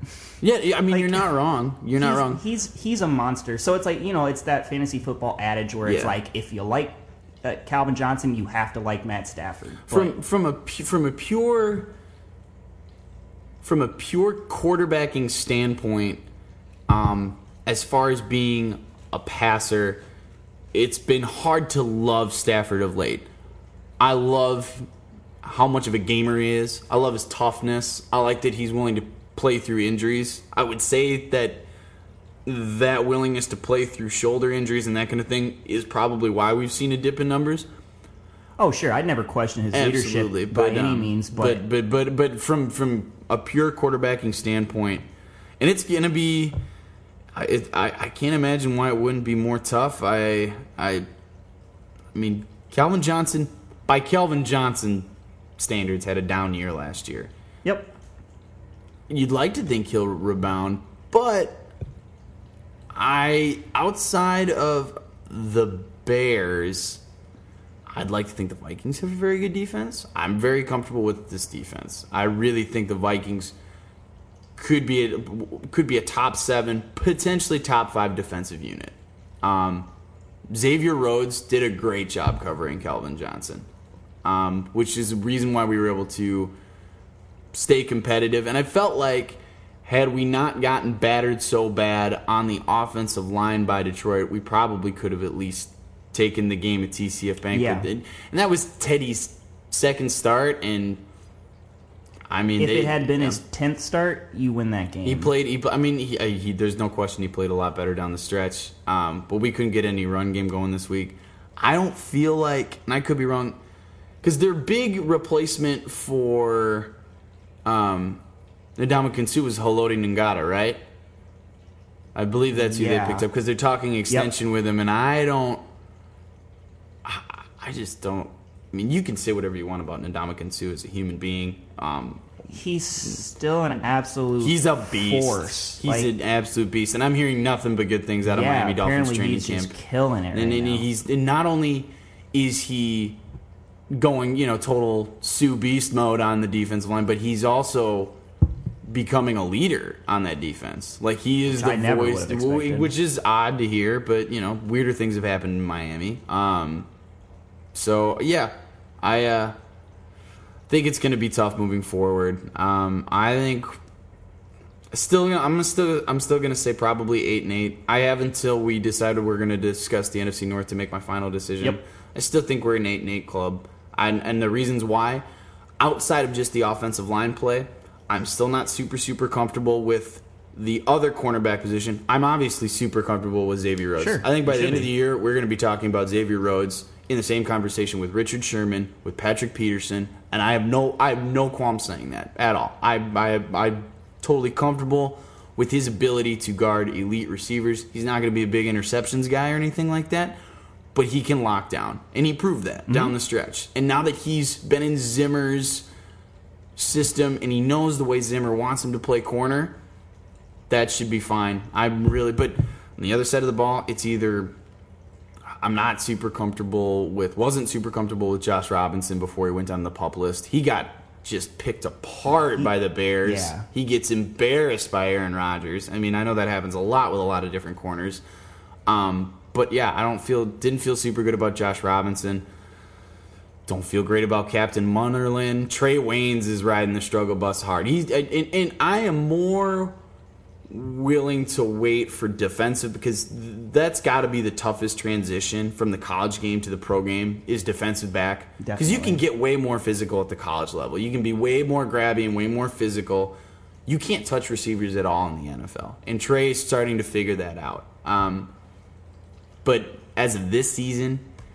S2: Yeah, yeah, I mean,
S1: Like,
S2: you're not wrong. You're not
S1: he's,
S2: wrong.
S1: He's he's a monster. So it's like, you know, it's that fantasy football adage where it's
S2: Yeah.
S1: like, if you like uh, Calvin Johnson, you have to like Matt Stafford.
S2: From
S1: But-
S2: from a pu- from a pure from a pure quarterbacking standpoint, um, as far as being a passer, it's been hard to love Stafford of late. I love how much of a gamer he is. I love his toughness. I like that he's willing to play through injuries. I would say that that willingness to play through shoulder injuries and that kind of thing is probably why we've seen a dip in numbers.
S1: oh, sure, I'd never question his
S2: Absolutely,
S1: leadership by
S2: but,
S1: any
S2: um,
S1: means. But,
S2: but but but but from from a pure quarterbacking standpoint, and it's gonna be, I it, I, I can't imagine why it wouldn't be more tough. I I, I mean, Calvin Johnson, by Calvin Johnson standards, had a down year last year.
S1: yep.
S2: You'd like to think he'll rebound, but I, outside of the Bears, I'd like to think the Vikings have a very good defense. I'm very comfortable with this defense. I really think the Vikings could be a, could be a top seven, potentially top five defensive unit. Um, Xavier Rhodes did a great job covering Calvin Johnson, um, which is the reason why we were able to stay competitive. And I felt like had we not gotten battered so bad on the offensive line by Detroit, we probably could have at least taken the game at T C F Bank.
S1: Yeah.
S2: And that was Teddy's second start, and I mean,
S1: If
S2: they,
S1: it had been
S2: yeah.
S1: his tenth start, you win that game.
S2: He played. He, I mean, he, he, there's no question he played a lot better down the stretch. Um, but we couldn't get any run game going this week. I don't feel like, and I could be wrong, because their big replacement for um, Ndamukong Suh was Haloti Ngata, right? I believe that's who
S1: Yeah.
S2: they picked up because they're talking extension with him, and I don't. I, I just don't. I mean, you can say whatever you want about Ndamukong Suh as a human being. Um,
S1: He's still an absolute
S2: He's a beast.
S1: force.
S2: He's
S1: Like,
S2: an absolute beast, and I'm hearing nothing but good things out of
S1: yeah,
S2: Miami Dolphins
S1: apparently
S2: training
S1: he's
S2: camp.
S1: just killing it right
S2: and, and
S1: now.
S2: he's and not only is he going, you know, total Sue Beast mode on the defensive line, but he's also becoming a leader on that defense. Like he is
S1: Which
S2: the
S1: I never
S2: voice,
S1: would've expected.
S2: which is odd to hear, but you know, weirder things have happened in Miami. Um, so yeah, I. Uh, think it's going to be tough moving forward. Um, I think still gonna, I'm gonna still I'm still going to say probably eight and eight. I have until we decided we're going to discuss the N F C North to make my final decision.
S1: Yep.
S2: I still think we're an eight and eight club, and, and the reasons why, outside of just the offensive line play, I'm still not super super comfortable with the other cornerback position. I'm obviously super comfortable with Xavier Rhodes.
S1: Sure,
S2: I think by
S1: you
S2: the
S1: should
S2: end of
S1: be.
S2: the year we're going to be talking about Xavier Rhodes in the same conversation with Richard Sherman, with Patrick Peterson, and I have no I have no qualm saying that at all. I I I'm totally comfortable with his ability to guard elite receivers. He's not going to be a big interceptions guy or anything like that, but he can lock down, and he proved that
S1: Mm-hmm.
S2: down the stretch. And now that he's been in Zimmer's system and he knows the way Zimmer wants him to play corner, that should be fine. I'm really, but on the other side of the ball, it's either I'm not super comfortable with, wasn't super comfortable with Josh Robinson before he went on the PUP list. He got just picked apart by the Bears.
S1: Yeah.
S2: He gets embarrassed by Aaron Rodgers. I mean, I know that happens a lot with a lot of different corners. Um, but yeah, I don't feel, didn't feel super good about Josh Robinson. Don't feel great about Captain Munnerlin. Trey Waynes is riding the struggle bus hard. He's and, and I am more willing to wait for defensive because that's got to be the toughest transition from the college game to the pro game is defensive back. Because you can get way more physical at the college level. You can be way more grabby and way more physical. You can't touch receivers at all in the N F L. And Trey's starting to figure that out. Um, but as of this season,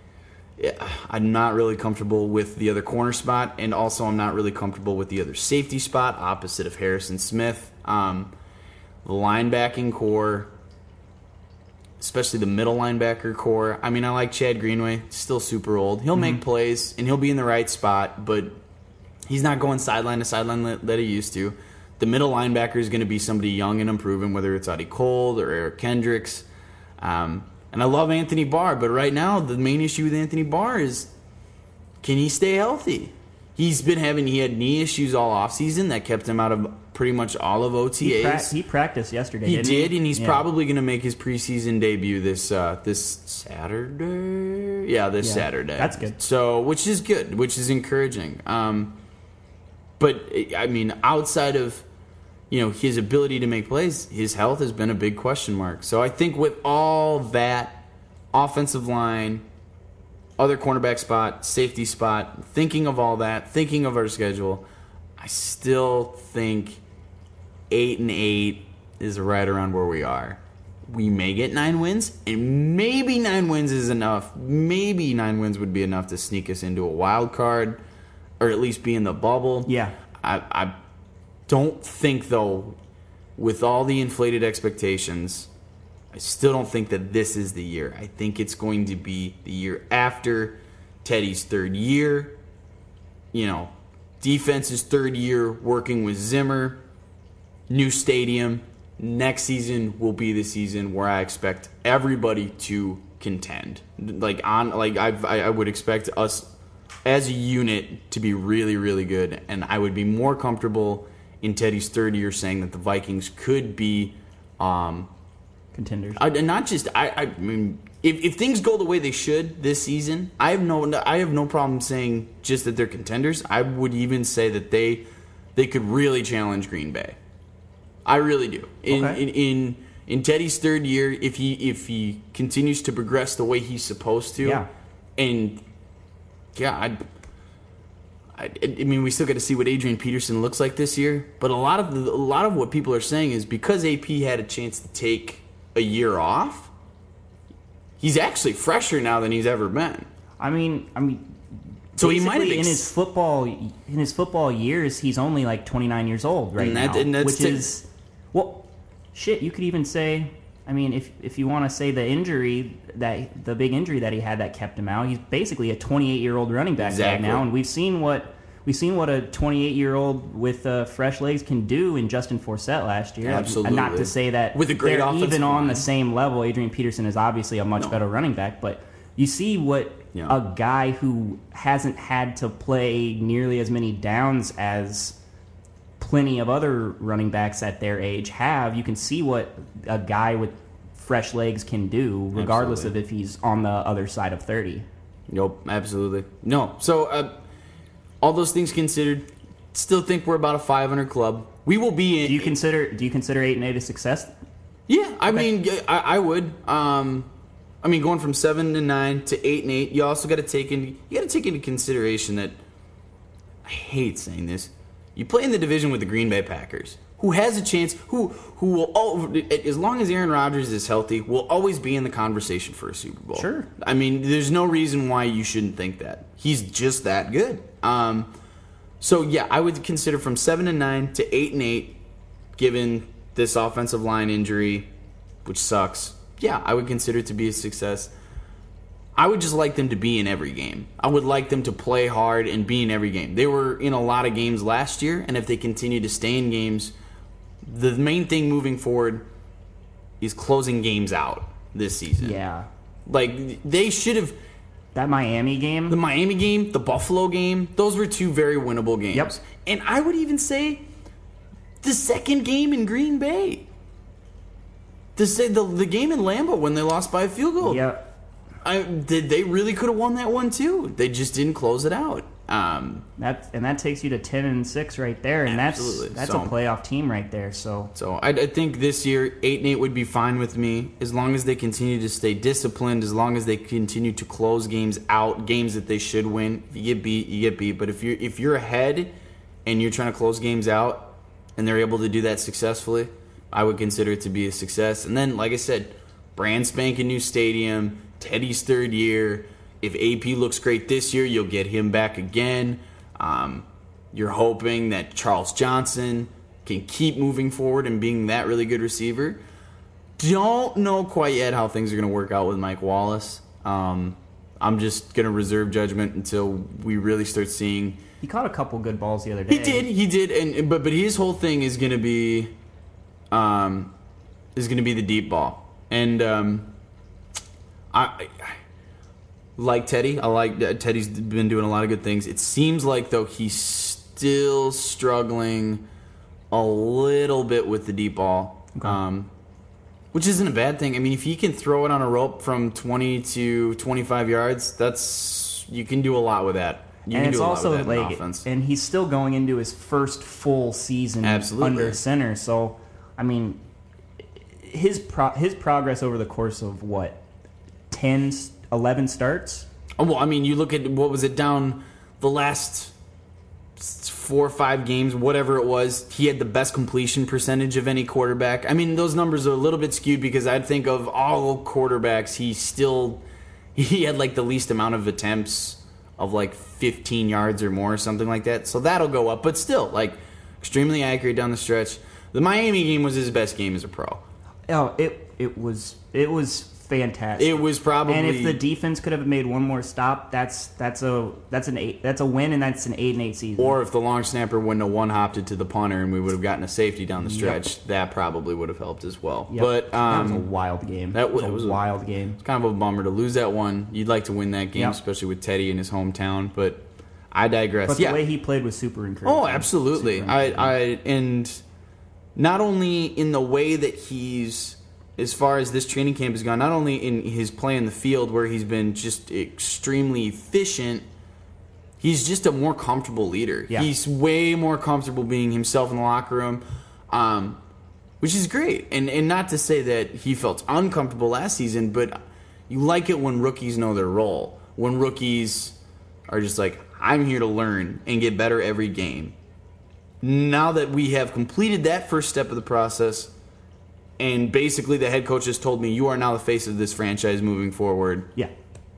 S2: I'm not really comfortable with the other corner spot, and also I'm not really comfortable with the other safety spot opposite of Harrison Smith. Um, the linebacking core, especially the middle linebacker core. I mean, I like Chad Greenway, still super old. He'll make plays, and he'll be in the right spot, but he's not going sideline to sideline that he used to. The middle linebacker is going to be somebody young and improving, whether it's Audie Cole or Eric Kendricks. Um, and I love Anthony Barr, but right now the main issue with Anthony Barr is, can he stay healthy? He's been having he had knee issues all offseason that kept him out of pretty much all of O T As.
S1: He, pra- he practiced yesterday.
S2: He
S1: didn't
S2: did,
S1: he?
S2: and he's
S1: Yeah.
S2: probably going to make his preseason debut this uh, this Saturday. Yeah, this
S1: Yeah,
S2: Saturday.
S1: that's good.
S2: So, which is good, which is encouraging. Um, but I mean, outside of you know his ability to make plays, his health has been a big question mark. So I think with all that offensive line, other cornerback spot, safety spot, thinking of all that, thinking of our schedule, I still think eight and eight is right around where we are. We may get nine wins, and maybe nine wins is enough. Maybe nine wins would be enough to sneak us into a wild card, or at least be in the bubble.
S1: Yeah.
S2: I, I don't think, though, with all the inflated expectations, I still don't think that this is the year. I think it's going to be the year after Teddy's third year. You know, defense's third year working with Zimmer. New stadium. Next season will be the season where I expect everybody to contend. Like on, like I've, I, I would expect us as a unit to be really, really good, and I would be more comfortable in Teddy's third year saying that the Vikings could be um,
S1: contenders.
S2: I, and not just I. I mean, if, if things go the way they should this season, I have no, I have no problem saying just that they're contenders. I would even say that they, they could really challenge Green Bay. I really do. In,
S1: Okay.
S2: in in in Teddy's third year, if he if he continues to progress the way he's supposed to,
S1: Yeah.
S2: and yeah, I'd, I I mean, we still got to see what Adrian Peterson looks like this year. But a lot of the, a lot of what people are saying is because A P had a chance to take a year off, he's actually fresher now than he's ever been.
S1: I mean, I mean.
S2: So he might have
S1: Basically,
S2: ex-
S1: in his football in his football years, he's only like twenty-nine years old right
S2: And that-
S1: now,
S2: and that's
S1: which
S2: t-
S1: is well, shit. You could even say, I mean, if if you want to say the injury that the big injury that he had that kept him out, he's basically a twenty-eight year old running back
S2: Exactly.
S1: right now, and we've seen what we've seen what a twenty-eight year old with uh, fresh legs can do in Justin Forsett last year.
S2: Absolutely.
S1: And not to say that
S2: With a great
S1: they're
S2: offensive
S1: even on
S2: line.
S1: the same level. Adrian Peterson is obviously a much
S2: No.
S1: better running back, but you see what.
S2: Yeah.
S1: A guy who hasn't had to play nearly as many downs as plenty of other running backs at their age have. You can see what a guy with fresh legs can do, regardless
S2: Absolutely.
S1: of if he's on the other side of thirty.
S2: Nope, absolutely. No. So, uh, all those things considered, still think we're about a five hundred club. We will be in.
S1: Do you consider Do you consider eight and eight a success?
S2: Yeah, I mean, yeah, I, I would. Um, I mean, going from seven to nine to eight and eight, you also got to take into you got to take into consideration that I hate saying this. You play in the division with the Green Bay Packers, who has a chance, who who will all, as long as Aaron Rodgers is healthy, will always be in the conversation for a Super Bowl.
S1: Sure.
S2: I mean, there's no reason why you shouldn't think that. He's just that good. Um, so yeah, I would consider from seven and nine to eight and eight, given this offensive line injury, which sucks. Yeah, I would consider it to be a success. I would just like them to be in every game. I would like them to play hard and be in every game. They were in a lot of games last year, and if they continue to stay in games, the main thing moving forward is closing games out this season.
S1: Yeah.
S2: Like, they should have...
S1: That Miami game?
S2: The Miami game, the Buffalo game, those were two very winnable games.
S1: Yep.
S2: And I would even say the second game in Green Bay. To say the the game in Lambeau when they lost by a field goal.
S1: yeah.
S2: I did they really could have won that one too. They just didn't close it out. Um,
S1: That and that takes you to ten and six right there, and
S2: Absolutely.
S1: that's that's
S2: So-
S1: a playoff team right there. So
S2: so I, I think this year eight and eight would be fine with me as long as they continue to stay disciplined, as long as they continue to close games out, games that they should win. If you get beat, you get beat. But if you're if you're ahead and you're trying to close games out, and they're able to do that successfully, I would consider it to be a success. And then, like I said, brand spanking new stadium, Teddy's third year. If A P looks great this year, you'll get him back again. Um, you're hoping that Charles Johnson can keep moving forward and being that really good receiver. Don't know quite yet how things are going to work out with Mike Wallace. Um, I'm just going to reserve judgment until we really start seeing.
S1: he caught a couple good balls the other day.
S2: He did, he did, and but but his whole thing is going to be, um, is going to be the deep ball, and um, I, like Teddy. I like uh, Teddy's been doing a lot of good things. It seems like though he's still struggling a little bit with the deep ball, okay. um, which isn't a bad thing. I mean, if he can throw it on a rope from twenty to twenty-five yards, that's you can do a lot with that. You
S1: and
S2: can
S1: it's
S2: do a
S1: also
S2: lot with that
S1: like,
S2: in offense.
S1: And he's still going into his first full season
S2: Absolutely.
S1: under center. So, I mean, his pro- his progress over the course of what ten, eleven starts.
S2: Oh, well, I mean, you look at what was it down the last four or five games, whatever it was. He had the best completion percentage of any quarterback. I mean, those numbers are a little bit skewed because I'd think of all quarterbacks, he still he had like the least amount of attempts of like fifteen yards or more, or something like that. So that'll go up, but still, like extremely accurate down the stretch. The Miami game was his best game as a pro.
S1: Oh, it it was it was fantastic.
S2: It was probably,
S1: and if the defense could have made one more stop, that's that's a that's an eight that's a win, and that's an eight and eight season.
S2: Or if the long snapper wouldn't have one hopped it to the punter and we would have gotten a safety down the stretch,
S1: yep.
S2: that probably would have helped as well.
S1: Yep.
S2: But um,
S1: that was a wild game.
S2: That was,
S1: it was a wild game.
S2: It's kind of a bummer to lose that one. You'd like to win that game,
S1: yep.
S2: especially with Teddy in his hometown. But I digress.
S1: But
S2: yeah.
S1: the way he played was super encouraging.
S2: Oh, absolutely.
S1: Super
S2: I,
S1: encouraging.
S2: I and not only in the way that he's, as far as this training camp has gone, not only in his play in the field where he's been just extremely efficient, he's just a more comfortable leader.
S1: Yeah.
S2: He's way more comfortable being himself in the locker room, um, which is great. And and not to say that he felt uncomfortable last season, but you like it when rookies know their role. When rookies are just like, I'm here to learn and get better every game. Now that we have completed that first step of the process, and basically the head coach has told me, you are now the face of this franchise moving forward.
S1: Yeah.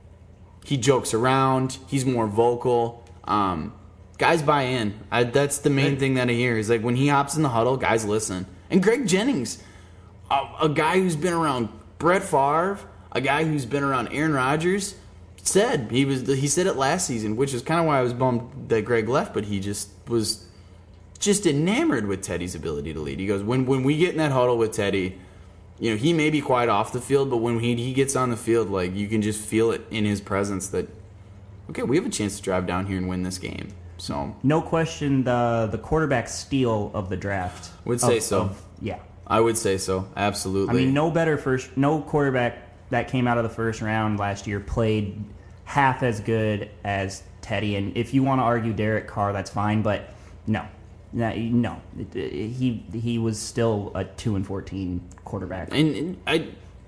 S2: He jokes around. He's more vocal. Um, guys buy in. I, that's the main
S1: Right.
S2: thing that I hear is like when he hops in the huddle, guys listen. And Greg Jennings, a, a guy who's been around Brett Favre, a guy who's been around Aaron Rodgers, said he was he said it last season, which is kind of why I was bummed that Greg left, but he just was just enamored with Teddy's ability to lead. He goes, when when we get in that huddle with Teddy, you know, he may be quiet off the field, but when he he gets on the field, like you can just feel it in his presence that, okay, we have a chance to drive down here and win this game. So
S1: no question, the the quarterback steal of the draft.
S2: Would say
S1: Of-
S2: so.
S1: of- yeah.
S2: I would say so, absolutely.
S1: I mean, no better first, no quarterback that came out of the first round last year played half as good as Teddy. And if you want to argue Derek Carr, that's fine, but no, no, no. It- it- he he was still a two and fourteen quarterback.
S2: And, and I,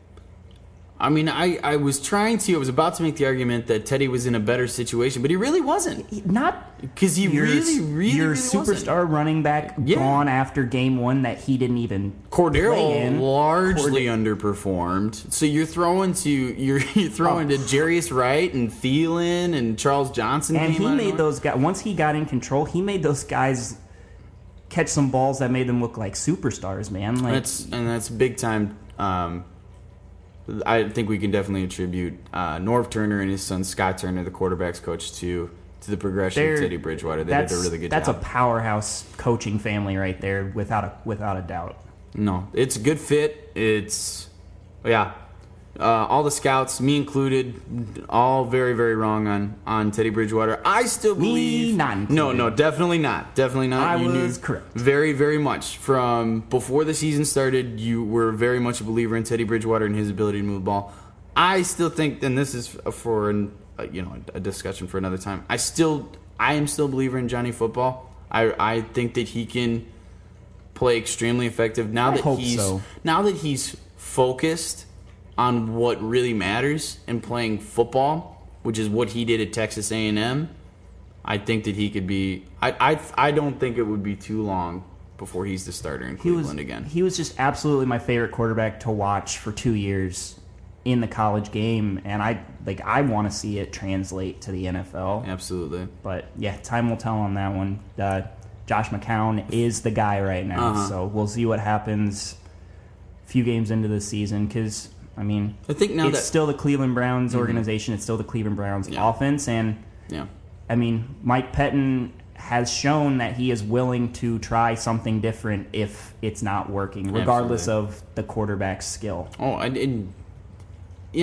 S2: I mean, I, I was trying to, I was about to make the argument that Teddy was in a better situation, but he really wasn't.
S1: He- Not
S2: Because he
S1: your,
S2: really, really,
S1: your
S2: really
S1: superstar
S2: wasn't.
S1: running back
S2: Yeah.
S1: gone after game one that he didn't even play
S2: Cordero
S1: in.
S2: largely
S1: Cord-
S2: underperformed. So you're throwing to you're, you're throwing
S1: Oh.
S2: to Jarius Wright and Thielen and Charles Johnson.
S1: And
S2: came
S1: he
S2: out of
S1: made
S2: nowhere.
S1: those guys, once he got in control, he made those guys catch some balls that made them look like superstars, man. Like,
S2: That's and that's big time. Um, I think we can definitely attribute uh, Norv Turner and his son Scott Turner, the quarterbacks coach, to to the progression
S1: they're-
S2: of Teddy Bridgewater. They
S1: that's,
S2: did a really good
S1: that's
S2: job.
S1: a powerhouse coaching family right there, without a without a doubt.
S2: No, it's a good fit. It's, yeah. Uh, all the scouts, me included, all very, very wrong on, on Teddy Bridgewater. I still
S1: Me
S2: believe...
S1: not included.
S2: No, no, definitely not. Definitely not.
S1: I
S2: You knew
S1: was correct.
S2: Very, very much. From before the season started, you were very much a believer in Teddy Bridgewater and his ability to move the ball. I still think, and this is for an, uh, you know a discussion for another time, I still... I am still a believer in Johnny Football. I, I think that he can play extremely effective now
S1: I
S2: that
S1: hope
S2: he's
S1: so.
S2: now that he's focused on what really matters and playing football, which is what he did at Texas A and M. I think that he could be. I I I don't think it would be too long before he's the starter in
S1: He
S2: Cleveland
S1: was
S2: again.
S1: He was just absolutely my favorite quarterback to watch for two years in the college game, and I like I want to see it translate to the N F L.
S2: Absolutely.
S1: But yeah, time will tell on that one. Uh, Josh McCown is the guy right now,
S2: Uh-huh.
S1: so we'll see what happens a few games into the season. Because I mean,
S2: I think now
S1: it's
S2: that
S1: still the Cleveland Browns organization. It's still the Cleveland Browns
S2: Yeah.
S1: offense, and
S2: yeah.
S1: I mean, Mike Pettin has shown that he is willing to try something different if it's not working, regardless
S2: Absolutely.
S1: of the quarterback's skill.
S2: Oh, I did. You know,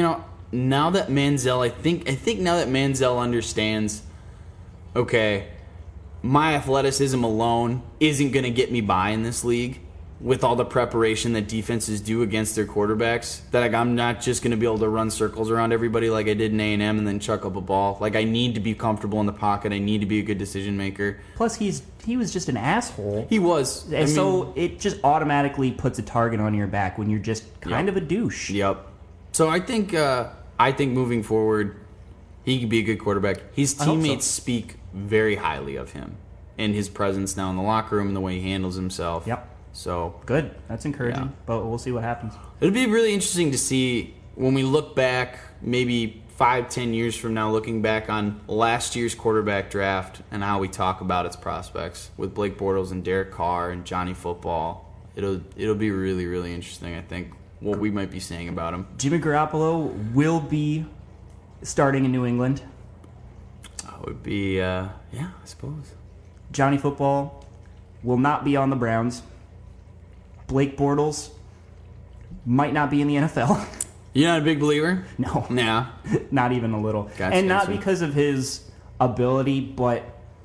S2: now that Manziel, I think, I think now that Manziel understands, okay, my athleticism alone isn't going to get me by in this league with all the preparation that defenses do against their quarterbacks, that like, I'm not just going to be able to run circles around everybody like I did in A and M and then chuck up a ball. Like, I need to be comfortable in the pocket. I need to be a good decision maker.
S1: Plus, he's he was just an asshole.
S2: He was.
S1: And
S2: I
S1: so
S2: mean,
S1: it just automatically puts a target on your back when you're just kind
S2: Yep.
S1: of a douche.
S2: Yep. So I think uh, I think moving forward, he could be a good quarterback. His
S1: I hope so.
S2: teammates speak very highly of him and his presence now in the locker room and the way he handles himself.
S1: Yep.
S2: So
S1: Good. That's encouraging,
S2: Yeah.
S1: but we'll see what happens.
S2: it'll be really interesting to see when we look back, maybe five, ten years from now, looking back on last year's quarterback draft and how we talk about its prospects with Blake Bortles and Derek Carr and Johnny Football. It'll it'll be really, really interesting, I think, what we might be saying about him.
S1: Jimmy Garoppolo will be starting in New England.
S2: That would be, uh, yeah, I suppose.
S1: Johnny Football will not be on the Browns. Blake Bortles might not be in the N F L.
S2: You're not a big believer?
S1: No,
S2: Nah.
S1: not even a little.
S2: Gotcha,
S1: and not
S2: gotcha.
S1: because of his ability, but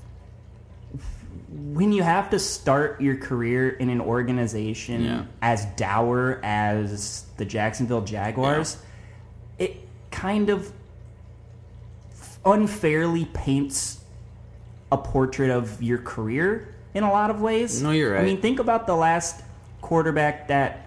S1: when you have to start your career in an organization
S2: Yeah.
S1: as dour as the Jacksonville Jaguars, it kind of unfairly paints a portrait of your career in a lot of ways.
S2: No, you're right.
S1: I mean, think about the last quarterback that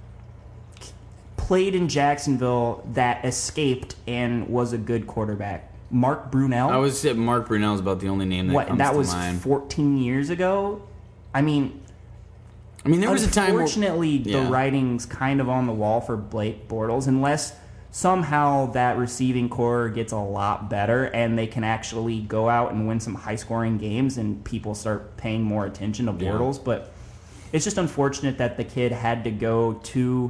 S1: played in Jacksonville that escaped and was a good quarterback. Mark Brunell.
S2: I was saying Mark Brunell is about the only name that
S1: what
S2: comes
S1: that
S2: to
S1: was
S2: mind.
S1: fourteen years ago. I mean,
S2: I mean, there was a time where,
S1: unfortunately, the
S2: Yeah.
S1: writing's kind of on the wall for Blake Bortles, unless somehow that receiving core gets a lot better and they can actually go out and win some high-scoring games and people start paying more attention to
S2: Yeah.
S1: Bortles. But it's just unfortunate that the kid had to go to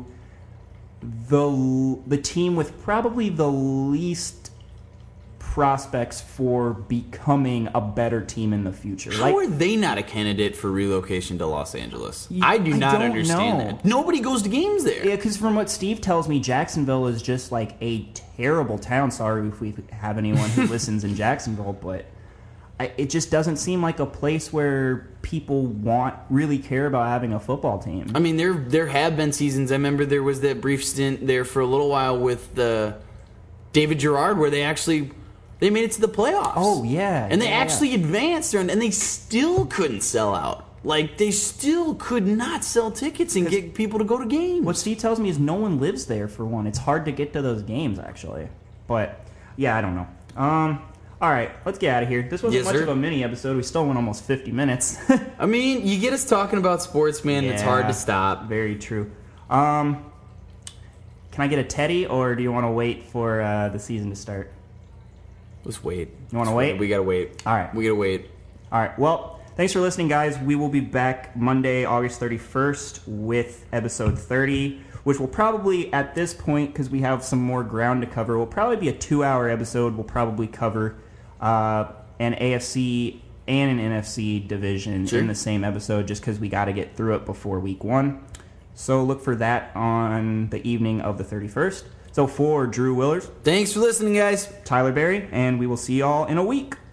S1: the the team with probably the least prospects for becoming a better team in the future.
S2: How
S1: Like,
S2: are they not a candidate for relocation to Los Angeles?
S1: You-
S2: I do
S1: I
S2: not
S1: don't
S2: understand
S1: know.
S2: that. Nobody goes to games there.
S1: yeah, because from what Steve tells me, Jacksonville is just like a terrible town. Sorry if we have anyone who listens in Jacksonville, but I, it just doesn't seem like a place where people want really care about having a football team.
S2: I mean, there there have been seasons. I remember there was that brief stint there for a little while with the David Gerard where they actually they made it to the playoffs.
S1: Oh, yeah,
S2: and they
S1: yeah,
S2: actually advanced, and and they still couldn't sell out. Like they still could not sell tickets and get people to go to games.
S1: What Steve tells me is no one lives there for one. It's hard to get to those games, actually. But, yeah, I don't know. Um, all right, let's get out of here. This wasn't
S2: Yes,
S1: much
S2: sir.
S1: of a mini episode. We still went almost fifty minutes.
S2: I mean, you get us talking about sports, man. It's hard
S1: Yeah,
S2: to stop.
S1: Very true. Um, can I get a Teddy, or do you want to wait for uh, the season to start?
S2: Let's wait.
S1: You wanna
S2: Let's
S1: wait?
S2: We gotta wait.
S1: All right.
S2: We gotta wait.
S1: All right. Well, thanks for listening, guys. We will be back Monday, August thirty-first, with episode thirty, which will probably, at this point, because we have some more ground to cover, will probably be a two-hour episode. We'll probably cover uh, an A F C and an N F C division
S2: Sure.
S1: in the same episode, just because we got to get through it before week one. So look for that on the evening of the thirty-first. So for Drew Willers,
S2: Thanks for listening, guys.
S1: Tyler Berry, and we will see y'all in a week.